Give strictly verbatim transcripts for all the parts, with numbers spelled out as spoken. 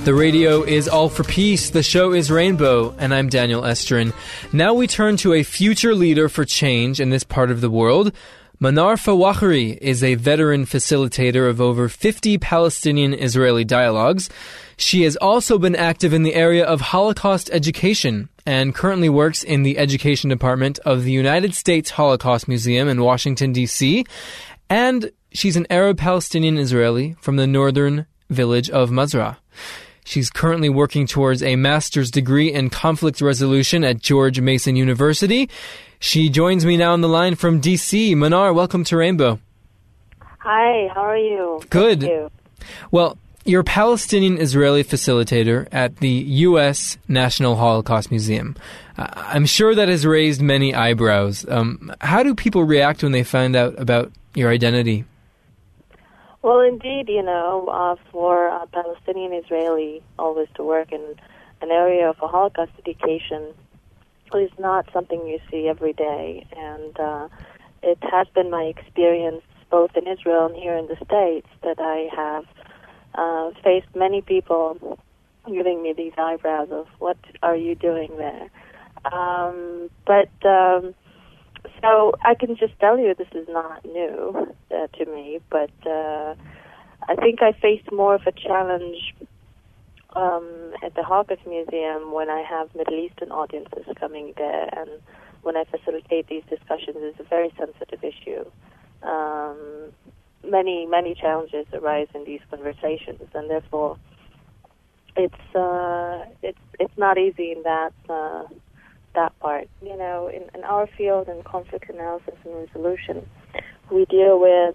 The radio is all for peace, the show is Rainbow, and I'm Daniel Estrin. Now we turn to a future leader for change in this part of the world. Manar Fawakhari is a veteran facilitator of over fifty Palestinian-Israeli dialogues. She has also been active in the area of Holocaust education and currently works in the education department of the United States Holocaust Museum in Washington, D C, and she's an Arab Palestinian-Israeli from the northern village of Mazra. She's currently working towards a master's degree in conflict resolution at George Mason University. She joins me now on the line from D C. Manar, welcome to Rainbow. Hi, how are you? Good. Thank you. Well, you're a Palestinian-Israeli facilitator at the U S National Holocaust Museum. Uh, I'm sure that has raised many eyebrows. Um, how do people react when they find out about your identity? Well, indeed, you know, uh, for a Palestinian Israeli always to work in an area of a Holocaust education is not something you see every day. And uh, it has been my experience both in Israel and here in the States that I have uh, faced many people giving me these eyebrows of, what are you doing there? Um, but... Um, So I can just tell you this is not new uh, to me, but uh, I think I faced more of a challenge um, at the Holocaust Museum when I have Middle Eastern audiences coming there, and when I facilitate these discussions. It's a very sensitive issue. Um, many, many challenges arise in these conversations, and therefore it's uh, it's it's not easy in that. Uh, that part. You know, in, in our field in conflict analysis and resolution, we deal with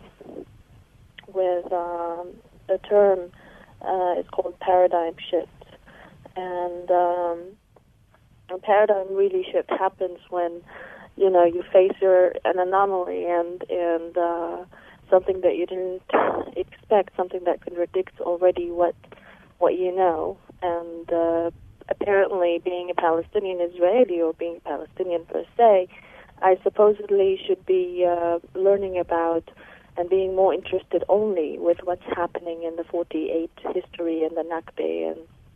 with um, a term uh, it's called paradigm shift, and um, a paradigm really shift happens when you know you face your an anomaly and and uh, something that you didn't expect, something that contradicts already what what you know, and uh, apparently being a Palestinian Israeli or being a Palestinian per se, I supposedly should be uh, learning about and being more interested only with what's happening in the forty-eight history and the Nakba and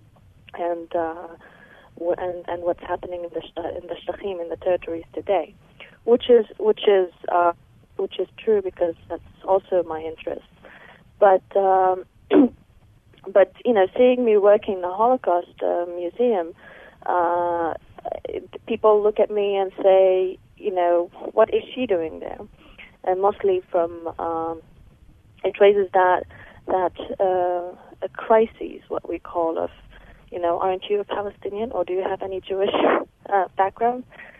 and uh, w- and, and what's happening in the in the Shטחim, in the territories today, which is which is uh, which is true because that's also my interest, but. Um, But, you know, seeing me working in the Holocaust uh, Museum, uh, people look at me and say, you know, what is she doing there? And mostly from, um, it raises that, that uh, a crisis, what we call of, you know, aren't you a Palestinian or do you have any Jewish uh, background?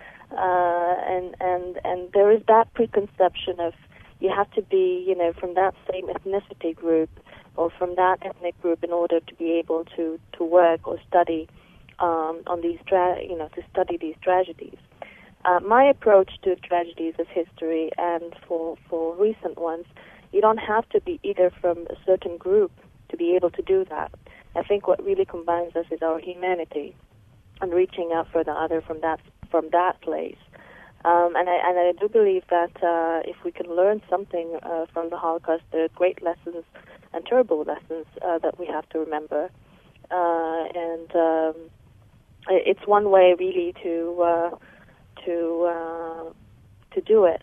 Uh, and, and, and there is that preconception of you have to be, you know, from that same ethnicity group or from that ethnic group in order to be able to, to work or study um, on these, tra- you know, to study these tragedies. Uh, my approach to tragedies of history and for, for recent ones, you don't have to be either from a certain group to be able to do that. I think what really combines us is our humanity and reaching out for the other from that from that place. Um, and, I, and I do believe that uh, if we can learn something uh, from the Holocaust, there are great lessons and terrible lessons uh, that we have to remember. Uh, and um, it's one way really to uh, to uh, to do it.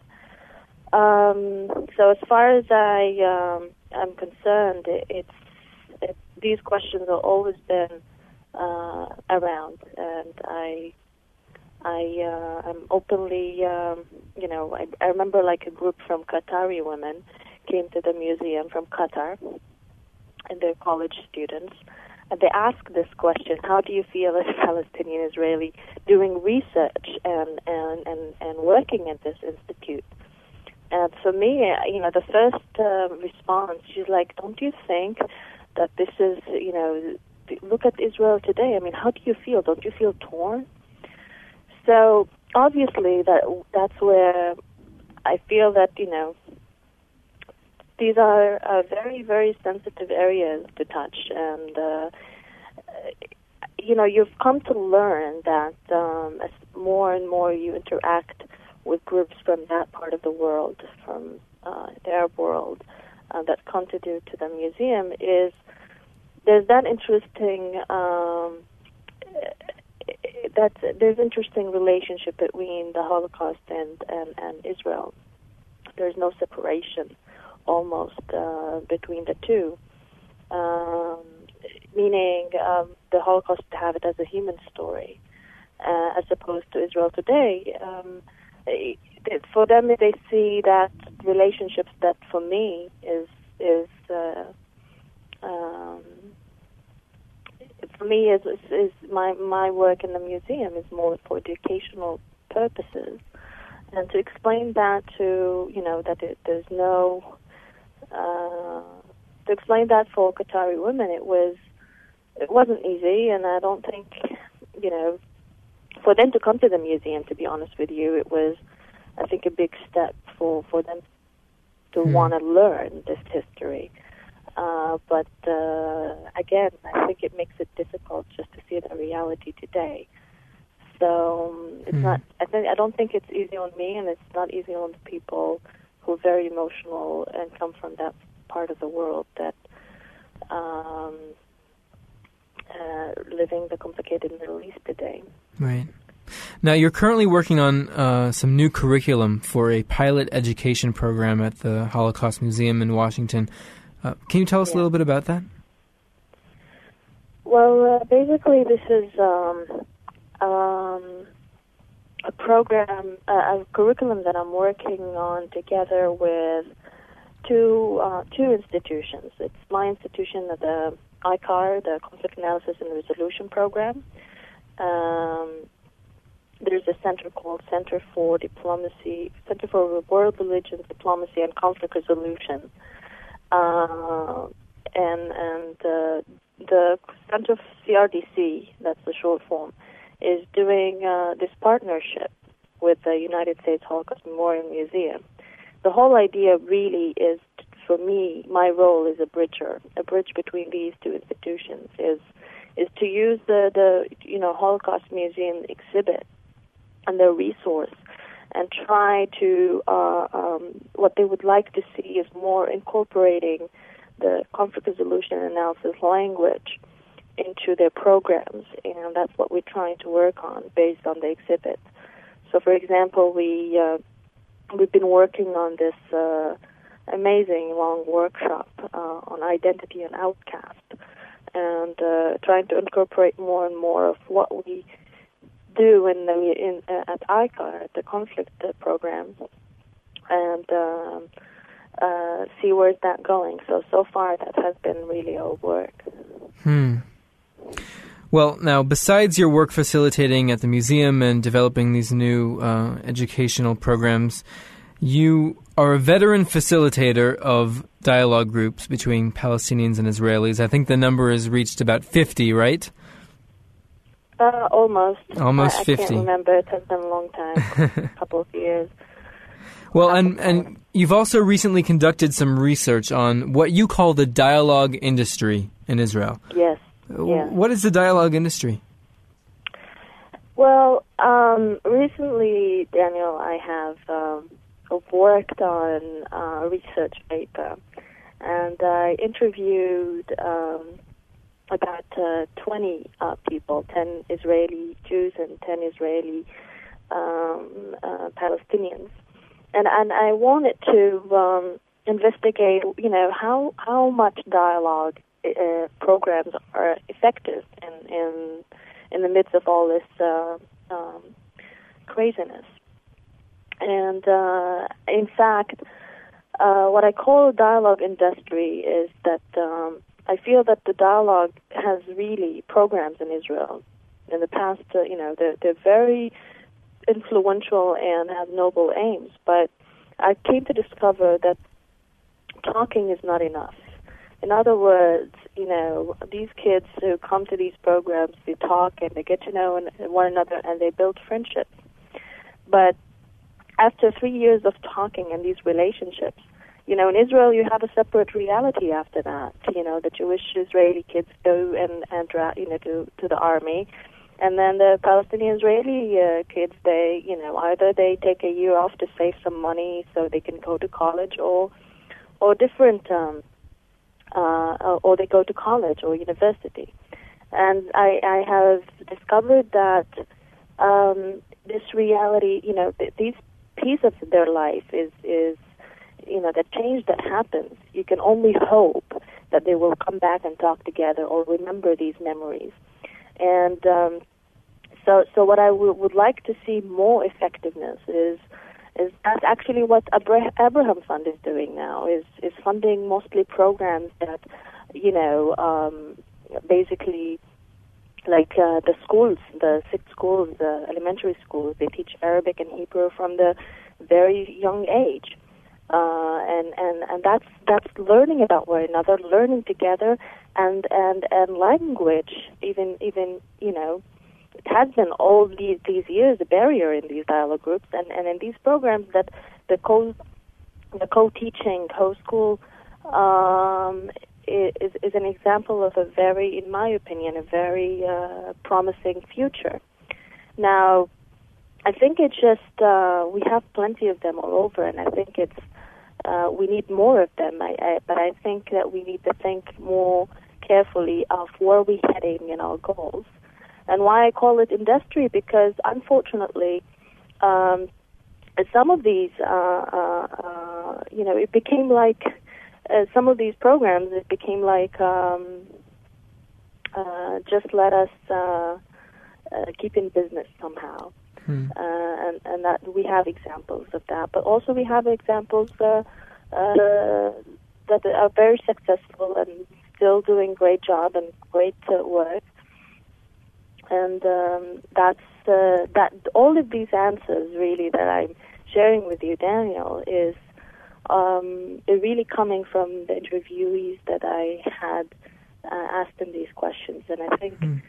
Um, so as far as I um, am concerned, it, it's it, these questions have always been uh, around, and I I uh, am openly, um, you know, I, I remember like a group from Qatari women came to the museum from Qatar, and they're college students, and they asked this question: how do you feel as a Palestinian Israeli doing research and, and, and, and working at this institute? And for me, you know, the first uh, response, she's like, don't you think that this is, you know, look at Israel today. I mean, how do you feel? Don't you feel torn? So obviously that that's where I feel that, you know, these are uh, very, very sensitive areas to touch. And, uh, you know, you've come to learn that um, as more and more you interact with groups from that part of the world, from uh, the Arab world, uh, that contribute to the museum, is there's that interesting um, that there's interesting relationship between the Holocaust and, and, and Israel. There's no separation almost uh, between the two, um, meaning um, the Holocaust to have it as a human story, uh, as opposed to Israel today. Um, it, for them, they see that relationships that for me is is uh, um, for me is, is is my my work in the museum is more for educational purposes, and to explain that to you know that it, there's no uh, to explain that for Qatari women, it was it wasn't easy, and I don't think you know for them to come to the museum. To be honest with you, it was I think a big step for for them to mm. want to learn this history. Uh, but uh, again, I think it makes it difficult just to see the reality today. So um, it's mm. not. I think I don't think it's easy on me, and it's not easy on the people who are very emotional and come from that part of the world that um, uh, living the complicated Middle East today. Right. Now, you're currently working on uh, some new curriculum for a pilot education program at the Holocaust Museum in Washington. Uh, can you tell us yeah. a little bit about that? Well, uh, basically, this is um, um, a program, uh, a curriculum that I'm working on together with two uh, two institutions. It's my institution, the I C A R, the Conflict Analysis and Resolution Program. Um, there's a center called Center for Diplomacy, Center for World Religions, Diplomacy, and Conflict Resolution. Uh, and and uh, the Center for C R D C, that's the short form, is doing uh, this partnership with the United States Holocaust Memorial Museum. The whole idea really is, for me, my role is a bridger, a bridge between these two institutions, is is to use the, the you know Holocaust Museum exhibit and their resource and try to, uh, um, what they would like to see is more incorporating the conflict resolution analysis language into their programs, and that's what we're trying to work on based on the exhibit. So, for example, we, uh, we've been working on this uh, amazing long workshop uh, on identity and outcast, and uh, trying to incorporate more and more of what we do in the in uh, at I C A R, at the conflict uh, program, and um, uh, see where's that going. So so far that has been really our work. Hmm. Well, now besides your work facilitating at the museum and developing these new uh, educational programs, you are a veteran facilitator of dialogue groups between Palestinians and Israelis. I think the number has reached about fifty, right? Uh, almost. Almost I, I fifty. I can't remember. It has been a long time, a couple of years. Well, and, and you've also recently conducted some research on what you call the dialogue industry in Israel. Yes. yes. What is the dialogue industry? Well, um, recently, Daniel, I have um, worked on a research paper, and I interviewed Um, about uh, twenty uh, people, ten Israeli Jews and ten Israeli um, uh, Palestinians. And and I wanted to um, investigate, you know, how how much dialogue uh, programs are effective in, in in the midst of all this uh, um, craziness. And uh, in fact, uh, what I call dialogue industry is that um, I feel that the dialogue has really programs in Israel. In the past, uh, you know, they're, they're very influential and have noble aims, but I came to discover that talking is not enough. In other words, you know, these kids who come to these programs, they talk and they get to know one another and they build friendships. But after three years of talking and these relationships, you know, in Israel, you have a separate reality after that. You know, the Jewish Israeli kids go and, and you know, to, to the army. And then the Palestinian Israeli uh, kids, they, you know, either they take a year off to save some money so they can go to college, or or different um, uh, or they go to college or university. And I, I have discovered that um, this reality, you know, th- these pieces of their life is, is, you know, the change that happens, you can only hope that they will come back and talk together or remember these memories. And um, so so what I w- would like to see more effectiveness is, is that's actually what Abra- Abraham Fund is doing now, is, is funding mostly programs that, you know, um, basically like uh, the schools, the six schools, the elementary schools, they teach Arabic and Hebrew from the very young age. Uh, and, and, and that's that's learning about one another, learning together, and, and, and language, even, even you know, it has been all these, these years a barrier in these dialogue groups, and, and in these programs that the co the co-teaching, co-school um, is, is an example of a very, in my opinion, a very uh, promising future. Now, I think it's just, uh, we have plenty of them all over, and I think it's, uh, we need more of them, I, I, but I think that we need to think more carefully of where we're heading in our goals. And why I call it industry, because unfortunately, um, some of these, uh, uh, uh, you know, it became like, uh, some of these programs, it became like, um, uh, just let us uh, uh, keep in business somehow. Hmm. Uh, and, and that we have examples of that. But also we have examples uh, uh, that are very successful and still doing great job and great uh, work. And um, that's uh, that. All of these answers, really, that I'm sharing with you, Daniel, is um, really coming from the interviewees that I had uh, asked them these questions. And I think mm.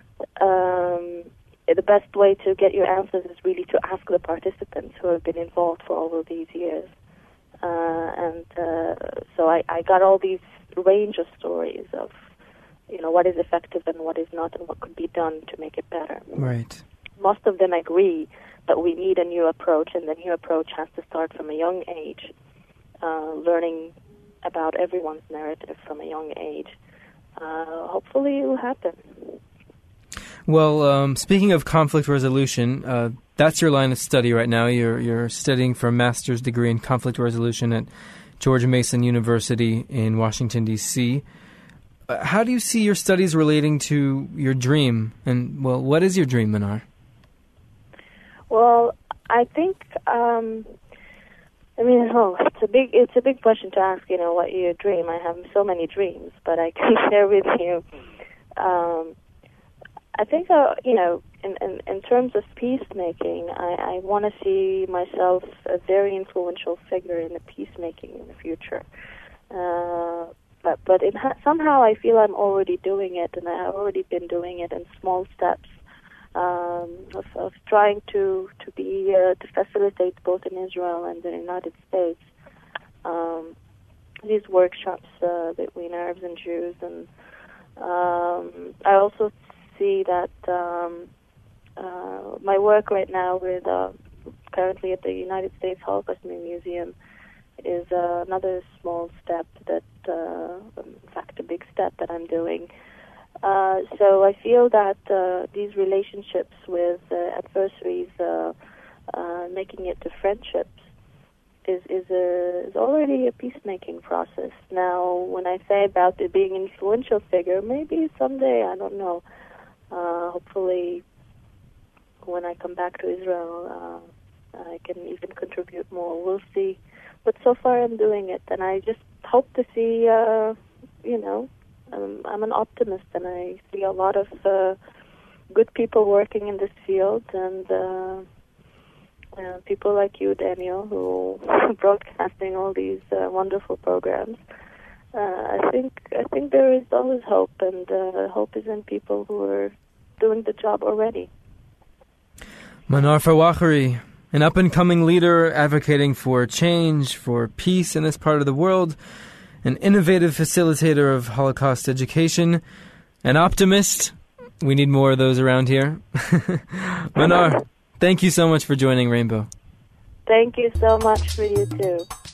um, the best way to get your answers is really to ask the participants who have been involved for all of these years. Uh, and uh, so I, I got all these range of stories of, you know, what is effective and what is not, and what could be done to make it better. Right. Most of them agree that we need a new approach, and the new approach has to start from a young age, uh, learning about everyone's narrative from a young age. Uh, hopefully it will happen. Well, um, speaking of conflict resolution, uh, that's your line of study right now. You're you're studying for a master's degree in conflict resolution at George Mason University in Washington, D C Uh, how do you see your studies relating to your dream? And, well, what is your dream, Manar? Well, I think, um, I mean, oh, it's a big, it's a big question to ask, you know, what your dream. I have so many dreams, but I can share with you. Um, I think, uh, you know, in, in, in terms of peacemaking, I, I want to see myself a very influential figure in the peacemaking in the future. Uh, But, but it ha- somehow I feel I'm already doing it, and I've already been doing it in small steps um, of, of trying to to be uh, to facilitate both in Israel and the United States um, these workshops uh, between Arabs and Jews, and um, I also see that um, uh, my work right now with uh, currently at the United States Holocaust Museum is uh, another small step that, uh, in fact, a big step that I'm doing. Uh, so I feel that uh, these relationships with uh, adversaries, uh, uh, making it to friendships, is is, a, is already a peacemaking process. Now, when I say about it being an influential figure, maybe someday, I don't know, uh, hopefully when I come back to Israel, uh, I can even contribute more. We'll see. But so far I'm doing it, and I just hope to see, uh, you know, um, I'm an optimist, and I see a lot of uh, good people working in this field, and uh, uh, people like you, Daniel, who are broadcasting all these uh, wonderful programs. Uh, I think I think there is always hope, and uh, hope is in people who are doing the job already. Manar Fawakhari, an up-and-coming leader advocating for change, for peace in this part of the world, an innovative facilitator of Holocaust education, an optimist. We need more of those around here. Manar, thank you so much for joining Rainbow. Thank you so much for you too.